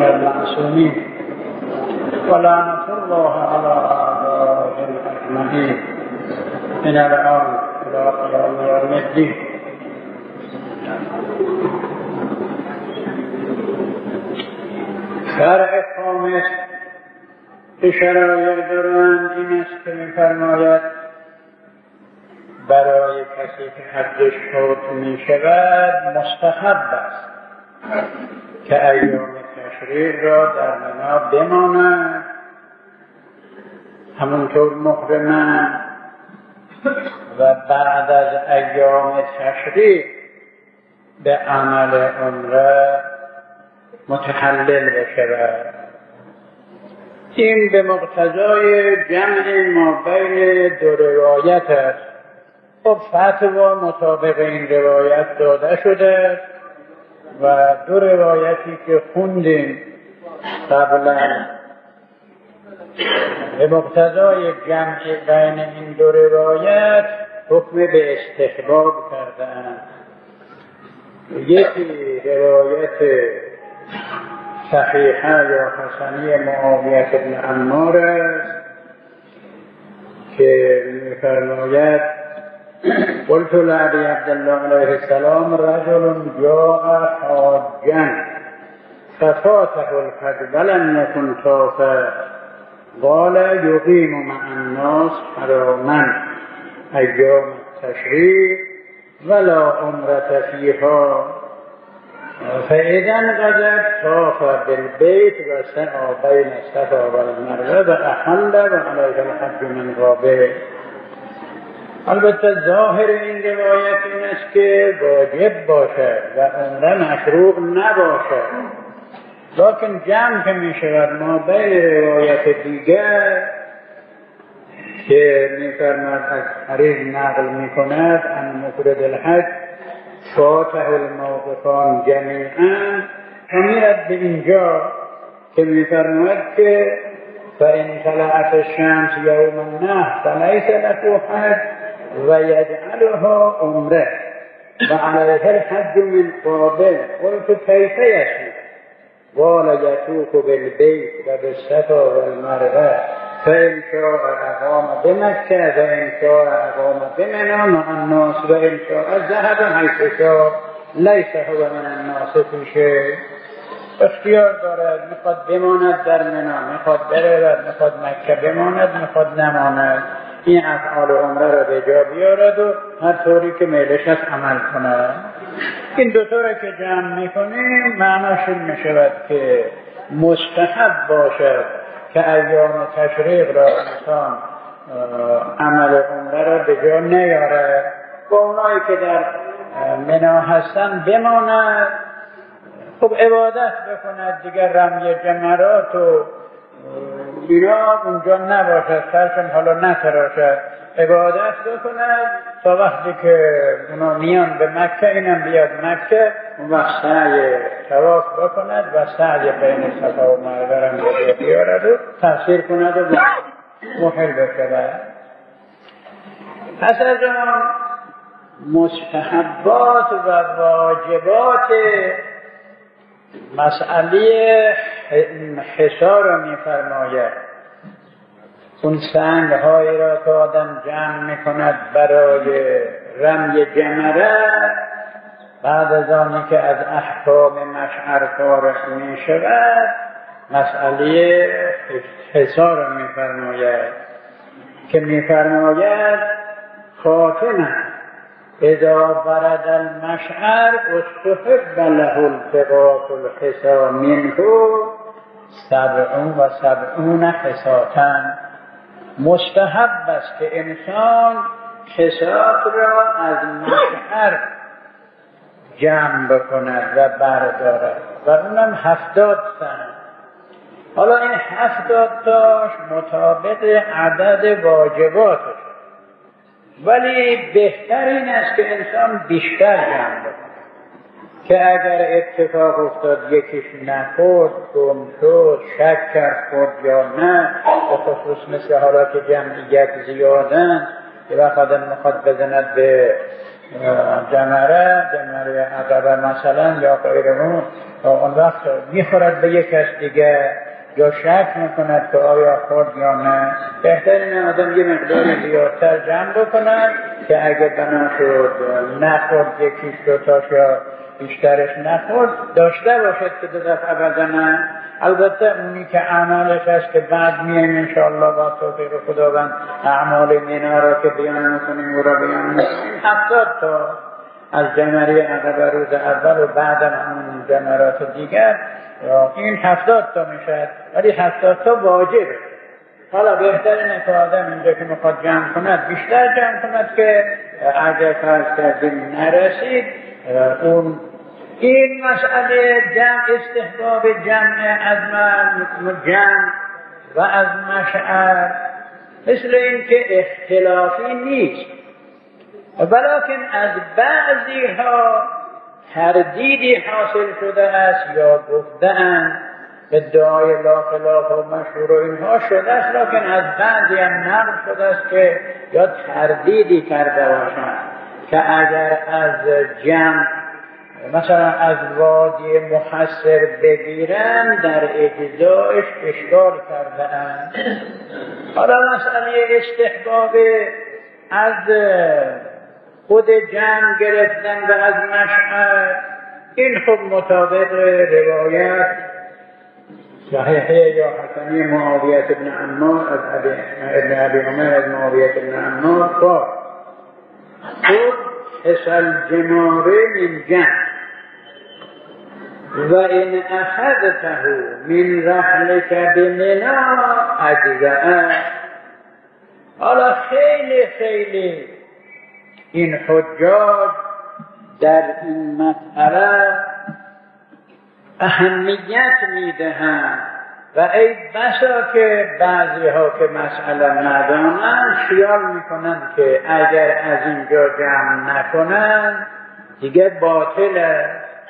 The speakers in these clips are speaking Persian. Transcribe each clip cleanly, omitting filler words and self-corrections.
المعصومين ولعنة الله على أعدائهم أجمعين من الآن إلى قيام يوم الدين. شرع خامس که شرایع دارند این است که می‌فرماید برای کسی که حدش فوت می‌شود مستحب است که ایام تشریق را در منا بماند، همونطور محرما، و بعد از ایام تشریق به عمل عمره متحلل بشود. این به مقتضای جمع ما بین دو روایت است. خب فتوا مطابق این روایت داده شده و دو روایتی که خوندیم قبلا به مقتضای جمع بین این دو روایت حکم به استحباب کردند. یکی روایت صحیحه یا حسنی معاویه بن عمار است که می‌فرماید قلت لأبي عبد الله علیه السلام رجل جاء حاجا ففاته الحج ولم يكن طافا قال يقيم مع الناس حراما ایام التشریق ولا عمرة فيها فإذا انقضت طاف بالبيت وسعى بين الصفا والمروة وأحل وعليه الحج من قبل. البته ظاهر این روایت این است که واجب باشد و عمره مشروع نباشد، لکن جمع که می شود ما بین روایت دیگر که می فرماید از حریز نقل می کند ان مفرد الحج فاته الموقفان جمیعا و میرد به اینجا که می فرماید که فإن طلعت الشمس یوم النحر فلیس له حج و یجعلها عمره و علیه الحج من قابل. قلت کیف یشرع؟ قال یطوف بالبیت و بالصفا والمروه فإن شاء أقام بمكة وإن شاء أقام بمنى مع الناس وإن شاء ذهب حيث شاء ليس هو من الناس في شيء. اختیار دارد، میخواد بماند در منی، میخواد برود، میخواد مکه بماند، میخواد نماند. این افعال عمره را به جا بیارد و هر طوری که میلش است عمل کند. این دو طوره که جمع میکنیم معناش این میشود که مستحب باشد که ایام تشریق را انسان عمل عمره را به جا نیارد، با اونایی که در منا هستن بماند، خب عبادت بکند، دیگر رمی جمرات و اینا اونجا نباشد، سرشون حالا نتراشد، عبادت بکند تا وقتی که اونا میان به مکه اینم بیاد مکه، اون وقت سعی طواف بکند و سعی بین صفا و مروه را بیارد و تفسیر کند و محل بشود. پس از آن مستحبات و واجبات مسئله حصار را می‌فرماید. اون سنگ‌هایی را که آدم جمع می‌کند برای رمی جمره، بعد از آنی که از احکام مشعر فارغ می‌شود مسئله حصار را می‌فرماید که می‌فرماید خاتمه اذا ورد المشعر استحب له التقاط الحصى منه 77 حصاة. مستحب است که انسان حصات را از مشعر جمع بکند و بردارد و اونم 70 سنه. حالا این 70 تاش مطابق عدد واجباتش، ولی بهتر این است که انسان بیشتر جمع بکنه که اگر اتفاق افتاد یکیش نخورد، گم شد، شک کرد خورد یا نه، به خصوص مثل حالا که جمعیت زیادن که وقت آدم میخواد بزند به جمره عقبه مثلا یا غیره، اون وقت میخورد به یک کس دیگه یا شک میکند که آیا خورد یا نه، بهترین آدم یه مقداری زیادتر جمع بکند که اگه بنا شد نخورد یکیش دوتاش یا بیشترش نخورد داشته باشد که دو دفعه بزنن. البته اونی که اعمالش هست که بعد میایم انشاءالله با توفیق خداوند اعمال مینا را که بیان میکنیم او را بیان میکنیم 70 تا از جمره عقبه روز اول و بعد همون جمرات دیگر این 70 تا میشد، ولی 70 تا واجبه. حالا بهترینه که آدم اینجا که میخواد جمع کند بیشتر جمع کند که اگر فرض کردیم نرسید اون این مسئله جمع استحباب جمع از جمع و از مشعر مثل این که اختلافی نیست، ولیکن از بعضی ها تردیدی حاصل شده است یا گفته‌اند ادعای لا خلاف و مشهور و اینها شده است، لیکن از بعضی هم نقل شده است که یا تردیدی کرده باشند که اگر از جمع مثلا از وادی محصر بگیرن در اجزایش اشکال کرده اند. حالا مسئله استحباب از خود جمع گرفتن و از مشعر این خب مطابق روایت صحیحه یا حسنی معاویه ابن عمار از ابن ابی عمر از معاویه ابن عمار قال خود حسل جماره من جمع و این اخذته من رحلک بمنا اجزاء. حالا خیلی این حجاج در این مسئله اهمیت میدهند و ای بسا که بعضی ها که مسئله ندانند خیال میکنند که اگر از اینجا جمع نکنند دیگه باطله.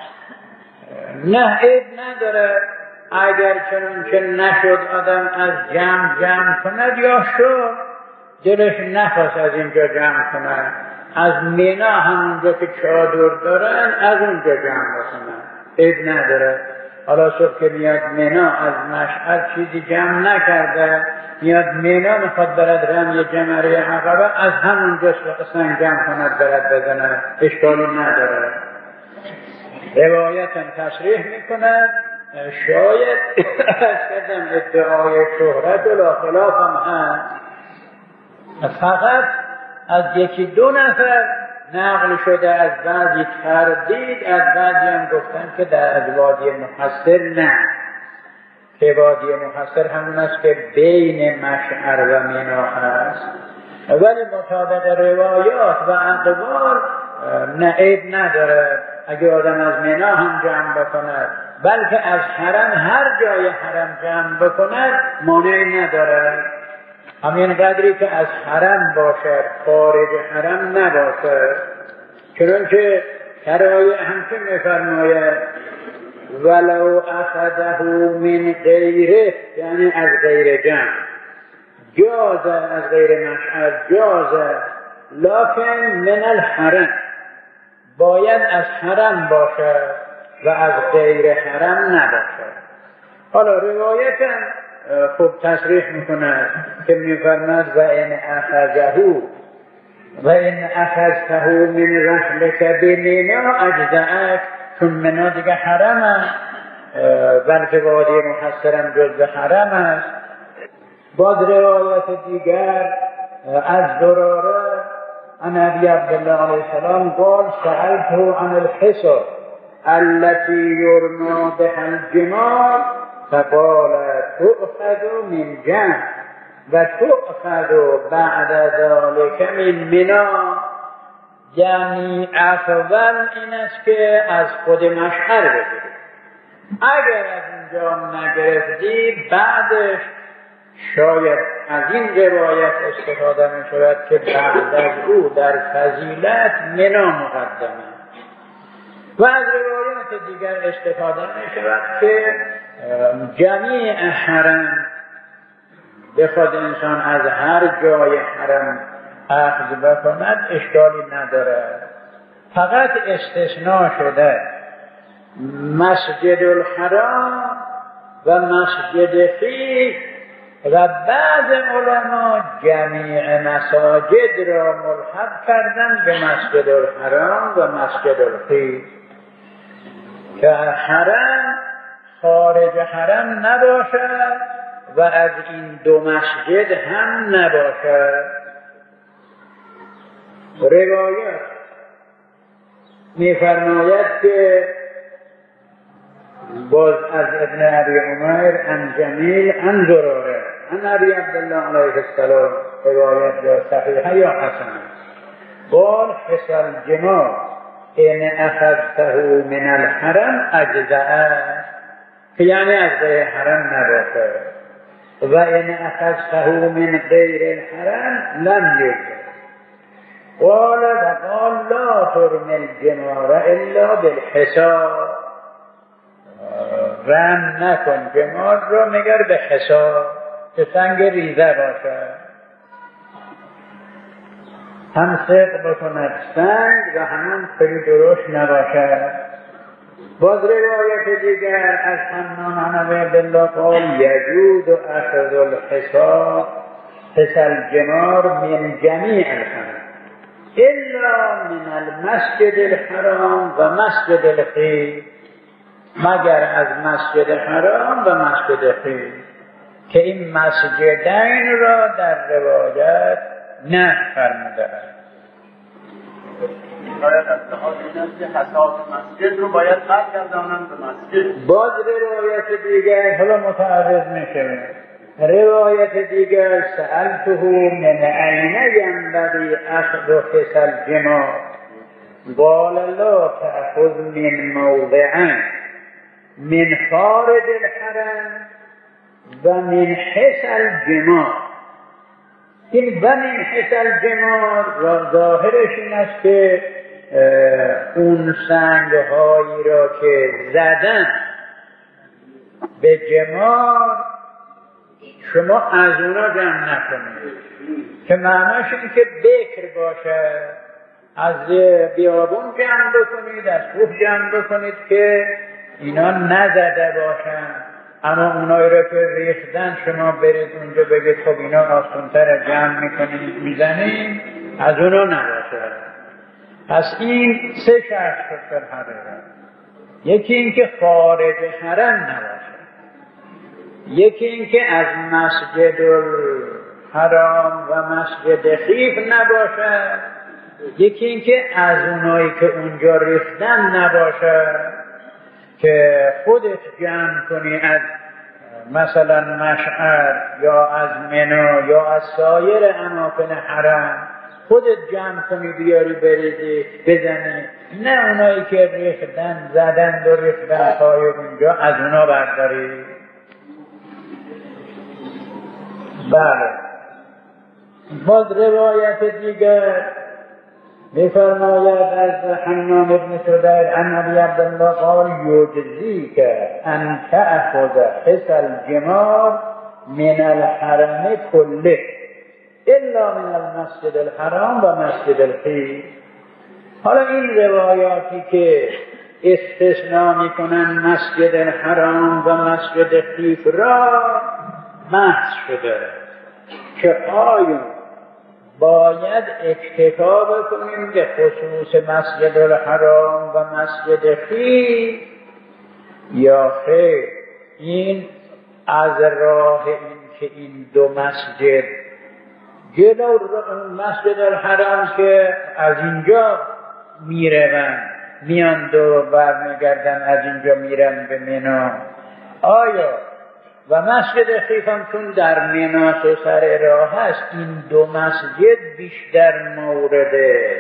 نه عیب نداره اگر چنون که نشد آدم از جمع کند یا شد دلش نخواست از اینجا جمع کند، از مینا همونجا که چادر دارن از اونجا جمع کنن، عیب نداره. حالا صبح که میاد مینا از مشعر چیزی جمع نکرده، میاد مینا میخواد برد رمی جمره عقبه از همونجا سنگ جمع کند برد بزنه، اشکالی نداره. روایتا تصریح میکند شاید کردم ادعای شهرت و لا خلاف هم هست، فقط از یکی دو نفر نقل شده از بعضی تردید، از بعضی هم گفتن که در وادی محصر نه، که وادی محصر همون است که بین مشعر و مینا هست، ولی مطابق روایات و اقوال نه عیب نداره اگه آدم از مینا هم جمع بکند، بلکه از حرم هر جای حرم جمع بکند مانعی نداره، همین قدری که از حرم باشد خارج حرم نباشد. چنانچه شرایع همچه میفرماید ولو اخذه من غیره، یعنی از غیر جمع جاز، از غیر مشعر جاز، لکن من الحرم باید از حرم باشد و از غیر حرم نباشد. حالا روایت خوب تصریح میکند که میفرماد و این اخذته من رحلک بمینا اجزاءک، چون منا دیگه حرم است، بلکه وادی محصرم جزء حرم است. باز روایت دیگر از دراره عن ابی عبدالله علیه السلام قال سألته عن الحصر التي يرمى بها الجمال فقال تؤخذ من جمع و تؤخذ بعد ذلك من منا، یعنی افضل این است که از خود مشعر بگیری، اگر از اینجا نگرفتی بعدش شاید از این روایت استفاده می شود که بعد از او در فضیلت منا مقدمه، و از روایات دیگر استفاده می شود که جمیع حرم بخواد انسان از هر جای حرم اخذ بکند اشکالی نداره. فقط استثناء شده مسجد الحرام و مسجد خیف و بعض علما جمیع مساجد را ملحق کردند به مسجد الحرام و مسجد الخیف که حرم خارج حرم نباشد و از این دو مسجد هم نباشد. روایت می‌فرماید که باز از ابن ابی عمیر عن جمیل عن زراره عن ابی عبدالله علیه السلام، روایت یا صحیحه یا حسنه، قال حصل جماع ان اخذته من الحرم اجزأه، که یعنی از غیر حرم نباشه، و ان اخذته من غیر الحرم لم یجزأ. قال وقال لا ترمي الجمار الا بالحصى، رم نکن جمار رو مگر به حصا، که سنگ ریزه باشه، هم صدق بکند سنگ و همان خیلی درشت نباشه. باز روایت دیگر از حنان عن عبدالله قال یجوز اخذ الحصى حصى الجمار من جمیع الحرم الا من المسجد الحرام و مسجد الخیف، مگر از مسجد حرام و مسجد خیف، که این مسجدین را در روایت نه فرموده است. باید از لحاظ این است که حساس مسجد رو باید قطع گردانند به مسجد. باز روایت دیگر حالا متعرض میشه، روایت دیگر سألته من این ینبغی اخذ حصى الجمار قال لا تأخذ من موضعین من خارج الحرم و من حصى الجمار. این و من حصى الجمار ظاهرش این است که اون سنگهایی را که زدن به جمار شما از اونا جمع نکنید، که معناش این که بکر باشه، از بیابون جمع بکنید، از کوه جمع بکنید که اینا نزده باشن، اما اونایی را که ریختن شما برید اونجا بگید خب اینا آسان‌تر جمع میکنید میزنید، از اونا نباشه. پس این سه شرط شد در حقیقت. یکی این که خارج حرم نباشه، یکی این که از مسجد الحرام و مسجد خیف نباشه، یکی این که از اونایی که اونجا ریختن نباشه که خودت جمع کنی از مثلا مشعر یا از منی یا از سایر اماکن حرم، خودت جمع کنی بیاری بریزی بزنی، نه اونایی که ریختن زدن و ریختن پای اونجا از اونا برداری. بله. باز روایت دیگر می‌فرماید از حنان بن شدیر عن ابی عبدالله قال یجزیک ان تأخذ حصى الجمار من الحرم كله الا من المسجد الحرام و مسجد الخیف. حالا این روایاتی که استثناء میکنن مسجد الحرام و مسجد خیف را بحث شده که آیا باید اکتفا بکنیم به خصوص مسجد الحرام و مسجد خیف یا خیر. این از راه این که این دو مسجد جلو مسجد الحرام که از اینجا میروند میان دو برمیگردن، از اینجا میرن به منی، آیا و مسجد خیف هم چون در مناس و سر راه هست، این دو مسجد بیشتر مورد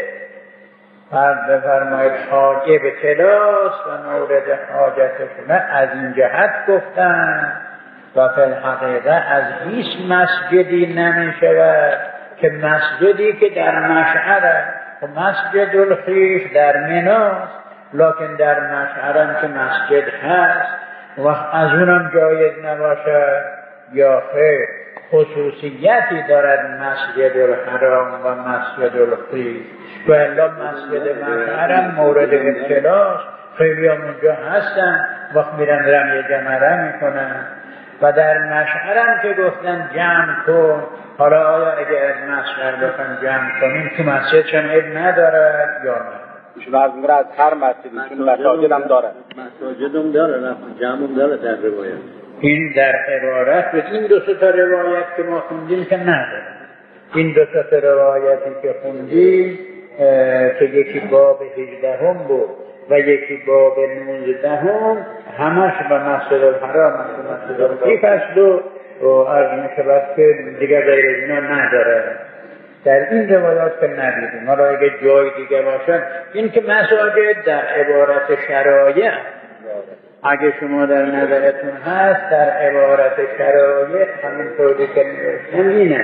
بفرمایید حاجب تلاس و مورد حاجتشونه از این جهت گفتن و فی الحقیقه از هیچ مسجدی نمی شود که مسجدی که در مشعر و مسجد الخیف در مناس، لکن در مشعرم که مسجد هست و از اونم جایز نباشه یا خیر. خصوصیتی دارد مسجد الحرام و مسجد الخیف و الا مسجد مشعرم مورد ابتلاست. خیلی هم اونجا هستن وقت میرن رمی جمره میکنن و در مشعرم که گفتن جمع کن. حالا آیا اگه از مشعر بخوان جمع کنیم تو مسجد چون عیب نداره یا نه؟ شما از میره از هر مسجدی چون مساجد هم داره، مساجد هم داره، جمع هم داره در روایت. این در عبارت به این دو تا روایت که ما خوندیم که نداره. این دو تا روایتی که خوندیم که یکی باب 18 بود و یکی باب 19 همش به مسجد الحرام و مسجد الخیف است و عرض می‌شود که دیگر غیر اینا نداره. در این روایات که ندیدیم. حالا اگه جای دیگه باشن این که مساجد در عبارت شرایع اگه شما در نظرتون هست در عبارت شرایع همینطوری که نوشتم اینه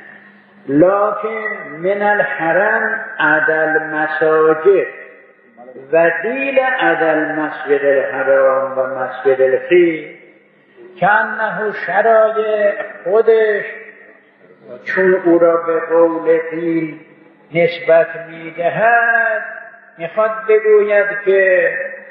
لکن من الحرم عدل مساجد و دیل عدل مسجد الحرام و مسجد الخیف که انه شرایع خودش چون او را به قول دیل نسبت میدهد میخواد بگوید که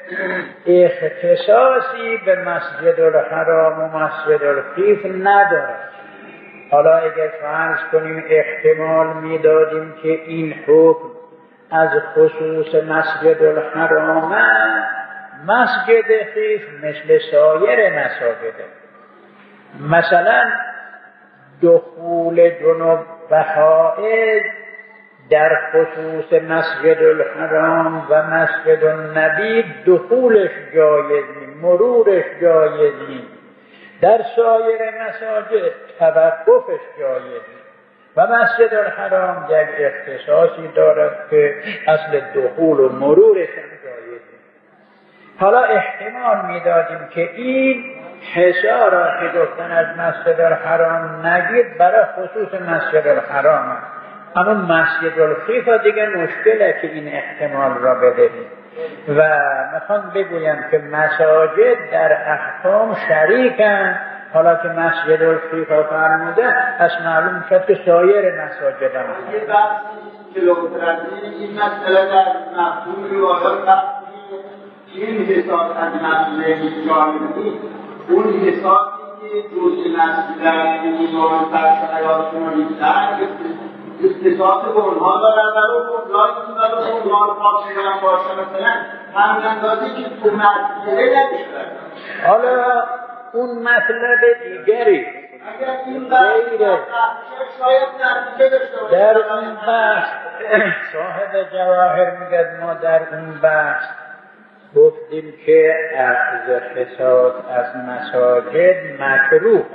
اختصاصی به مسجد الحرام و مسجد الخیف ندارد. حالا اگر فرض کنیم احتمال میدادیم که این حکم از خصوص مسجد الحرام مسجد خیف مثل سایر مساجد مثلا دخول جنوب و حائض در خصوص مسجد الحرام و مسجد النبی دخولش جایز نیست، مرورش جایز نیست. در سایر مساجد توقفش جایز نیست و مسجد الحرام یک اختصاصی دارد که اصل دخول و مرورش هم جایز نیست. حالا احتمال میدادیم که این حصارا که گفتن از مسجد الحرام نگید برای خصوص مسجد الحرام هست. اما مسجد الخیف دیگه مشکله که این احتمال را بدهیم و میخوام بگویم که مساجد در احکام شریکن. حالا که مسجد الخیف ها فرموده پس معلوم شد که سایر مساجد هم یه بحثی که لغترزی این مسئله در مفهوم روایات بحثی این حساب از مسئله جامعی اون حسابی که جزء مسئله در ایمان فرشایات کنید در اختصاص به اونها دارن برای اونهایی که برای اونها خواستگان باشه مثلا همین اندازی که تو مسئله نمیشه. حالا اون مطلب دیگری اگر این بحث شاید نتیجه داشته باشه در اون بحث صاحب جواهر میگه ما در اون بحث گفتیم که اخذ فساد از مساجد مکروه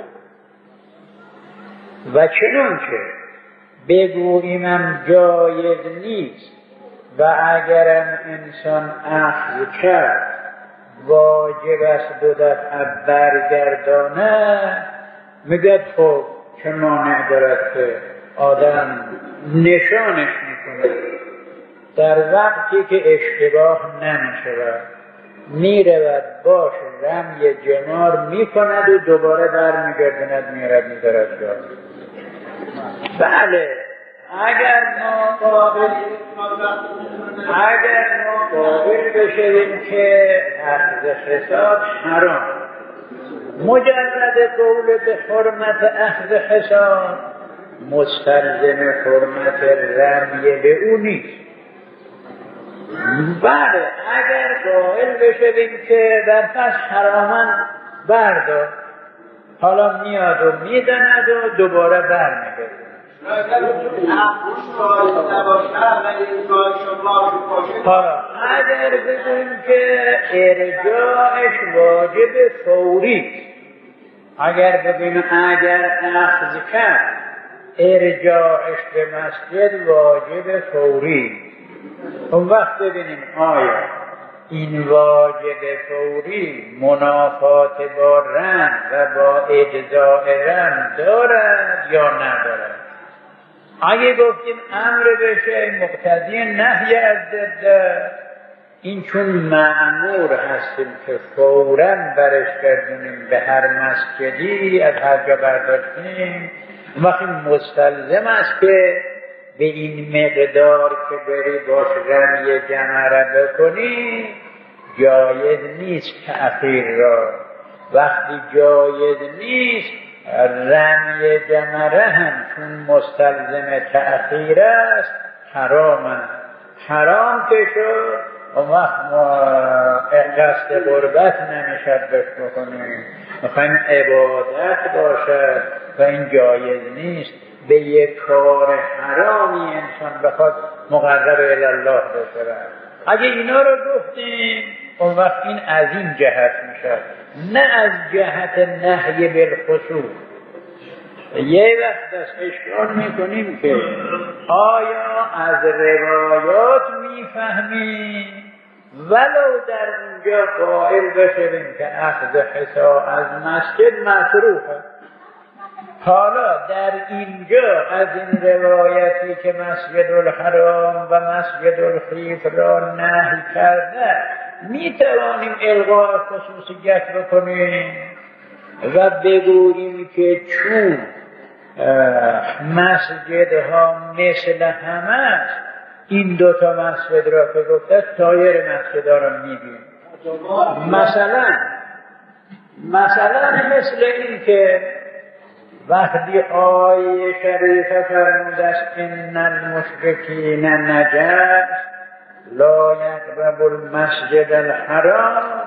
و چنانچه بگوییم جایز نیست و اگرم انسان اخذ کرد واجب است 2 دفعه برگردانه. میگه خب چه مانع دارد که آدم نشانش میکنه در وقتی که اشتباه نمیشود میرود باش رمی جمار میکند و دوباره برمیگردند میرد میدارد جا. بله اگر ما قابل بشویم که اخذ فساد حرام مجرد قول به حرمت اخذ فساد مستلزم حرمت رمی به او نیست. بله اگر قائل بشویم که در پس حراما بردار حالا میاد و میدند و دوباره برمیگرد. حالا اگر بگویم که ارجاعش واجب فوری، اگر بگویم اگر اخذ کرد ارجاعش به مسجد واجب فوری، اون وقت ببینیم آیا این واجب فوری منافات با رم و با اجزاء رم دارد یا ندارد. اگه گفتیم امر بشه مقتضی نهی از ضد این چون مأمور هستیم که فوراً برش گردونیم به هر مسجدی از هر جا برداشتیم، وقتی مستلزم است که به این مقدار که بری باش رمی جمره بکنی، جایز نیست تأخیر را. وقتی جایز نیست، رمی جمره هم چون مستلزم تأخیر است حرام است. حرام که شد اون وقت قصد قربت نمیشد بهش بکنیم، میخوایم عبادت باشد و این جایز نیست. به یک کار حرامی انسان بخواد مقرب الله بشود. اگه اینا رو گفتیم اون وقت این از این جهت میشه، نه از جهت نهی بالخصوص. یه وقت از اشکال میکنیم که آیا از روایات میفهمیم ولو در اونجا قائل بشویم که اخذ حصا از مسجد مصروفه. حالا در اینجا از این روایتی که مسجد الحرام و مسجد الخیف را نهی کرده میتوانیم الغاء خصوصیت بکنیم و بگوییم که چون مسجدها مثل همه است، این دوتا مسجد را که گفته سایر مسجدها را میبینیم. مثلا مثل این که وقتی آیه شریفه فرموده است ان المشرکین نجس لا یقربوا المسجد الحرام،